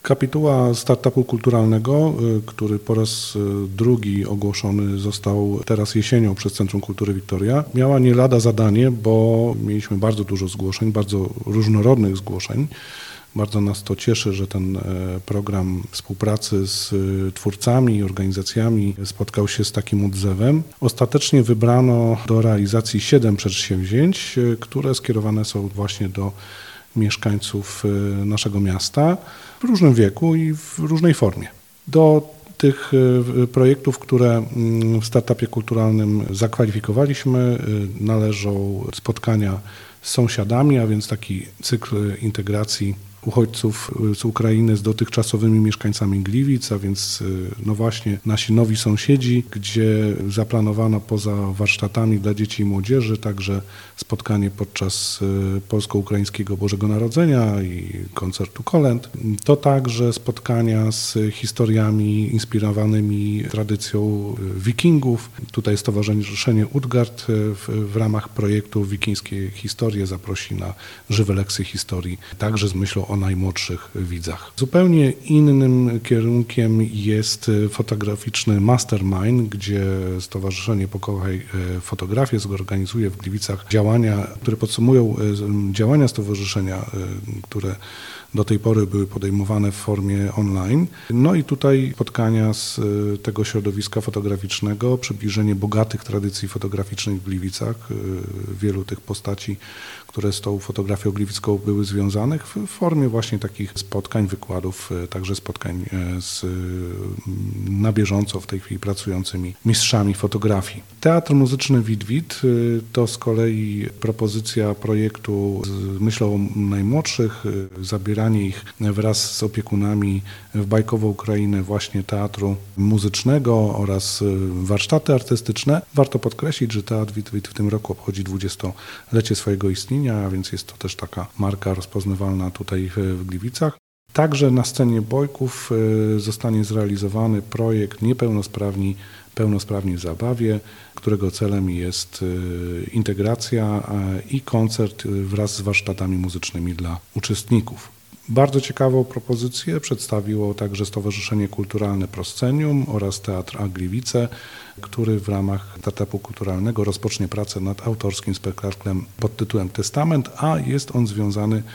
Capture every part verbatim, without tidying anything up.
Kapituła startupu kulturalnego, który po raz drugi ogłoszony został teraz jesienią przez Centrum Kultury Wiktoria, miała nie lada zadanie, bo mieliśmy bardzo dużo zgłoszeń, bardzo różnorodnych zgłoszeń. Bardzo nas to cieszy, że ten program współpracy z twórcami i organizacjami spotkał się z takim odzewem. Ostatecznie wybrano do realizacji siedem przedsięwzięć, które skierowane są właśnie do mieszkańców naszego miasta w różnym wieku i w różnej formie. Do tych projektów, które w startupie kulturalnym zakwalifikowaliśmy, należą spotkania z sąsiadami, a więc taki cykl integracji uchodźców z Ukrainy z dotychczasowymi mieszkańcami Gliwic, a więc no właśnie nasi nowi sąsiedzi, gdzie zaplanowano poza warsztatami dla dzieci i młodzieży także spotkanie podczas polsko-ukraińskiego Bożego Narodzenia i koncertu kolęd. To także spotkania z historiami inspirowanymi tradycją wikingów. Tutaj Stowarzyszenie Utgard w, w ramach projektu Wikińskie Historie zaprosi na żywe lekcje historii, także z myślą o najmłodszych widzach. Zupełnie innym kierunkiem jest fotograficzny Mastermind, gdzie Stowarzyszenie Pokochaj Fotografię zorganizuje w Gliwicach działania, które podsumują działania stowarzyszenia, które do tej pory były podejmowane w formie online. No i tutaj spotkania z tego środowiska fotograficznego, przybliżenie bogatych tradycji fotograficznych w Gliwicach, wielu tych postaci, które z tą fotografią gliwicką były związanych w formie właśnie takich spotkań, wykładów, także spotkań z na bieżąco w tej chwili pracującymi mistrzami fotografii. Teatr Muzyczny Wit-Wit to z kolei propozycja projektu z myślą o najmłodszych, zabieranie ich wraz z opiekunami w bajkową Ukrainę właśnie teatru muzycznego oraz warsztaty artystyczne. Warto podkreślić, że Teatr Wit-Wit w tym roku obchodzi dwudziestolecie swojego istnienia, a więc jest to też taka marka rozpoznawalna tutaj w Gliwicach. Także na scenie Bojków zostanie zrealizowany projekt Niepełnosprawni, pełnosprawni w zabawie, którego celem jest integracja i koncert wraz z warsztatami muzycznymi dla uczestników. Bardzo ciekawą propozycję przedstawiło także Stowarzyszenie Kulturalne Proscenium oraz Teatr A Gliwice, który w ramach startupu kulturalnego rozpocznie pracę nad autorskim spektaklem pod tytułem Testament, a jest on związany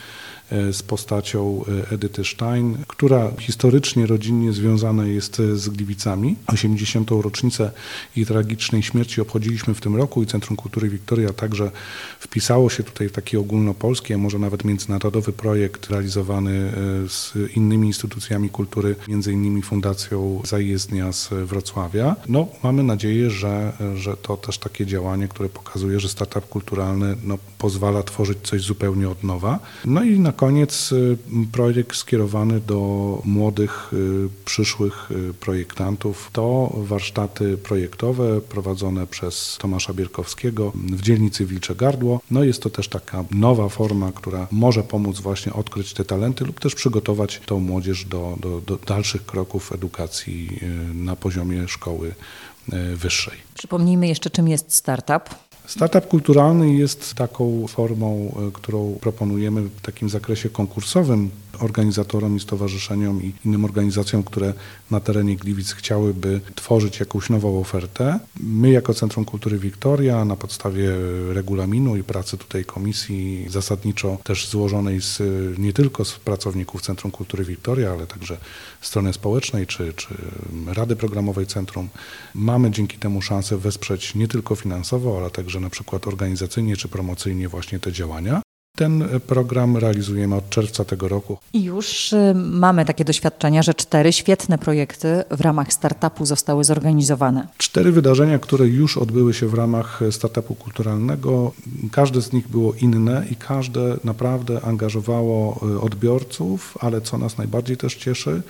z postacią Edyty Stein, która historycznie, rodzinnie związana jest z Gliwicami. osiemdziesiątą rocznicę jej tragicznej śmierci obchodziliśmy w tym roku i Centrum Kultury Wiktoria także wpisało się tutaj w taki ogólnopolski, a może nawet międzynarodowy projekt realizowany z innymi instytucjami kultury, między innymi Fundacją Zajezdnia z Wrocławia. No, mamy nadzieję, że, że to też takie działanie, które pokazuje, że startup kulturalny no, pozwala tworzyć coś zupełnie od nowa. No i na koniec projekt skierowany do młodych, przyszłych projektantów. To warsztaty projektowe prowadzone przez Tomasza Bierkowskiego w dzielnicy Wilcze Gardło. No jest to też taka nowa forma, która może pomóc właśnie odkryć te talenty lub też przygotować tą młodzież do, do, do dalszych kroków edukacji na poziomie szkoły wyższej. Przypomnijmy jeszcze, czym jest startup. Startup kulturalny jest taką formą, którą proponujemy w takim zakresie konkursowym organizatorom i stowarzyszeniom i innym organizacjom, które na terenie Gliwic chciałyby tworzyć jakąś nową ofertę. My jako Centrum Kultury Wiktoria na podstawie regulaminu i pracy tutaj komisji zasadniczo też złożonej z, nie tylko z pracowników Centrum Kultury Wiktoria, ale także strony społecznej czy, czy Rady Programowej Centrum, mamy dzięki temu szansę wesprzeć nie tylko finansowo, ale także na przykład organizacyjnie czy promocyjnie właśnie te działania. Ten program realizujemy od czerwca tego roku. I już mamy takie doświadczenia, że cztery świetne projekty w ramach startupu zostały zorganizowane. Cztery wydarzenia, które już odbyły się w ramach startupu kulturalnego. Każde z nich było inne i każde naprawdę angażowało odbiorców, ale co nas najbardziej też cieszy,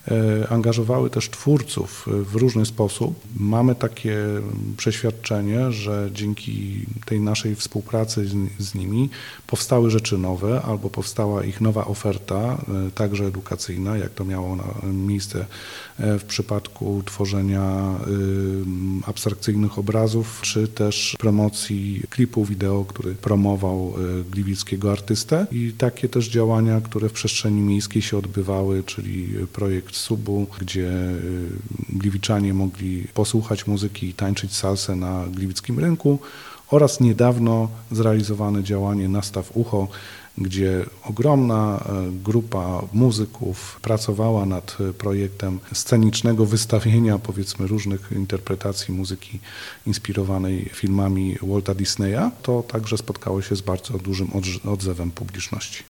angażowały też twórców w różny sposób. Mamy takie przeświadczenie, że dzięki tej naszej współpracy z, z nimi powstały rzeczy nowe albo powstała ich nowa oferta, także edukacyjna, jak to miało miejsce w przypadku tworzenia abstrakcyjnych obrazów, czy też promocji klipu wideo, który promował gliwickiego artystę i takie też działania, które w przestrzeni miejskiej się odbywały, czyli projekt Subu, gdzie gliwiczanie mogli posłuchać muzyki i tańczyć salsę na gliwickim rynku oraz niedawno zrealizowane działanie Nastaw Ucho, gdzie ogromna grupa muzyków pracowała nad projektem scenicznego wystawienia, powiedzmy, różnych interpretacji muzyki inspirowanej filmami Walta Disneya. To także spotkało się z bardzo dużym odzewem publiczności.